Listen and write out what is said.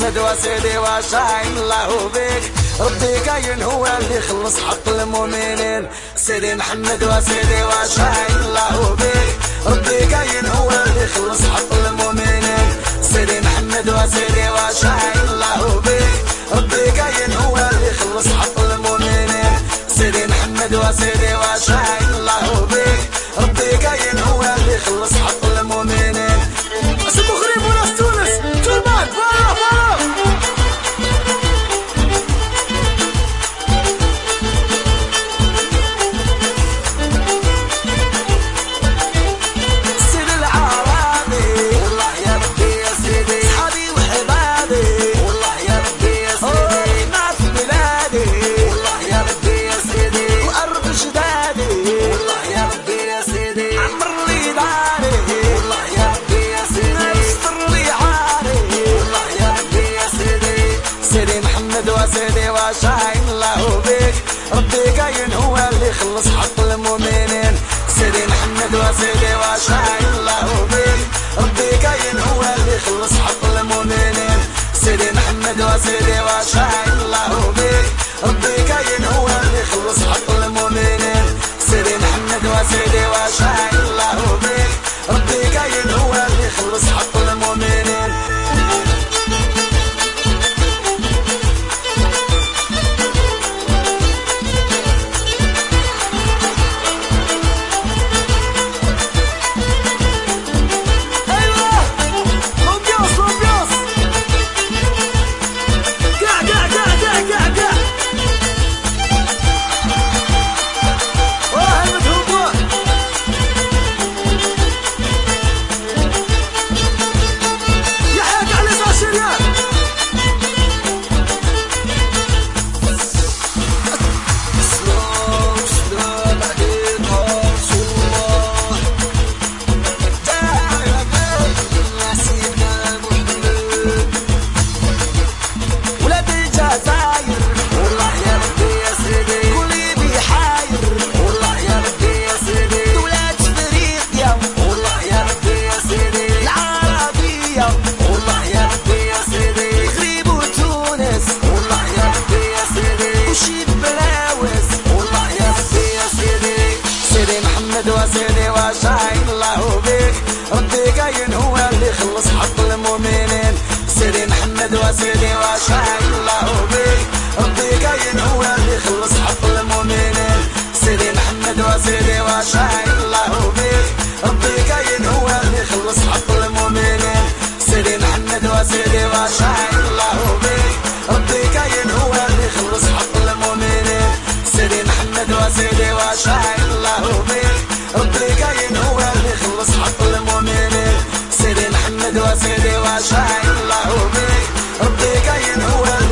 محمد وسيدي وشاهين الله بيك، ربي كاين هو اللي خلص حق المؤمنين. سيدي محمد وسيدي وشاهين الله بيك، ربي كاين هو اللي خلص حق المؤمنين. سيدي محمد وسيدي وشاهين الله بيك، ربي كاين هو اللي خلص حق المؤمنين. سيدي محمد وسيدي وشاهين الله بيك، ربي كاين هو اللي خلص حق المؤمنين. بس المغرب وناس تونس تربات فارغ سيدي العربي والله يا ربي يا سيدي، صحابي وحبابي والله يا ربي يا سيدي، ناس بلادي والله يا ربي يا سيدي، وأرض جدادي والله يا ربي يا سيدي، عمر لي داري والله يا ربي يا سيدي، استر لي عاري والله يا ربي يا سيدي. سيدي محمد وسيدي وشاهين الله بيك، ربي كاين هو اللي خلص حق المؤمنين. سيدي محمد وسيدي وشاهين الله بيك، ربي كاين هو اللي خلص حق المؤمنين. سيدي محمد وسيدي وشاهين الله بيك، ربي كاين هو اللي خلص حق المؤمنين. سيدي محمد وسيدي وشاهين الله بيك، ربي كاين هو اللي خلص حق المؤمنين. وسيدي وشاهين الله بيك، ربي كاين هو اللي خلص حق المؤمنين. سيدي محمد وسيدي وشاهين الله بيك، ربي كاين هو اللي خلص حق المؤمنين. سيدي محمد وسيدي وشاهين الله بيك، ربي كاين هو اللي خلص حق المؤمنين. سيدي محمد وسيدي وشاهين الله بيك، ربي كاين هو اللي خلص حق المؤمنين. سيدي محمد وسيدي وشاهين الله بيك، ربي كاين هو اللي خلص حق المؤمنين. سيدي محمد وسيدي وشاهين الله بيك، ربي كاين هو